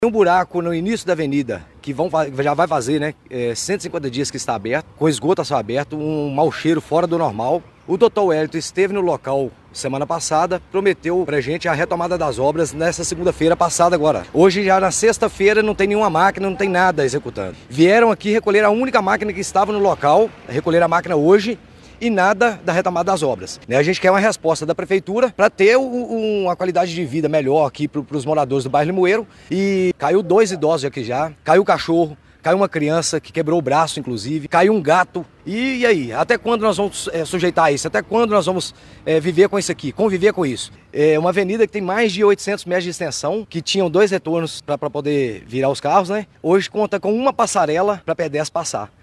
Tem um buraco no início da avenida, que já vai fazer, né, 150 dias que está aberto, com esgoto a céu aberto, um mau cheiro fora do normal. O doutor Wellington esteve no local semana passada, prometeu pra gente a retomada das obras nessa segunda-feira passada agora. Hoje, já na sexta-feira, não tem nenhuma máquina, não tem nada executando. Vieram aqui recolher a única máquina que estava no local, recolher a máquina hoje, e nada da retomada das obras. A gente quer uma resposta da prefeitura para ter uma qualidade de vida melhor aqui para os moradores do bairro Limoeiro. E caiu 2 idosos aqui já, caiu o cachorro, caiu uma criança que quebrou o braço, inclusive, caiu um gato. E aí? Até quando nós vamos sujeitar isso? Até quando nós vamos viver com isso aqui, conviver com isso? É uma avenida que tem mais de 800 metros de extensão, que tinham 2 retornos para poder virar os carros, né? Hoje conta com uma passarela para pedestres passar.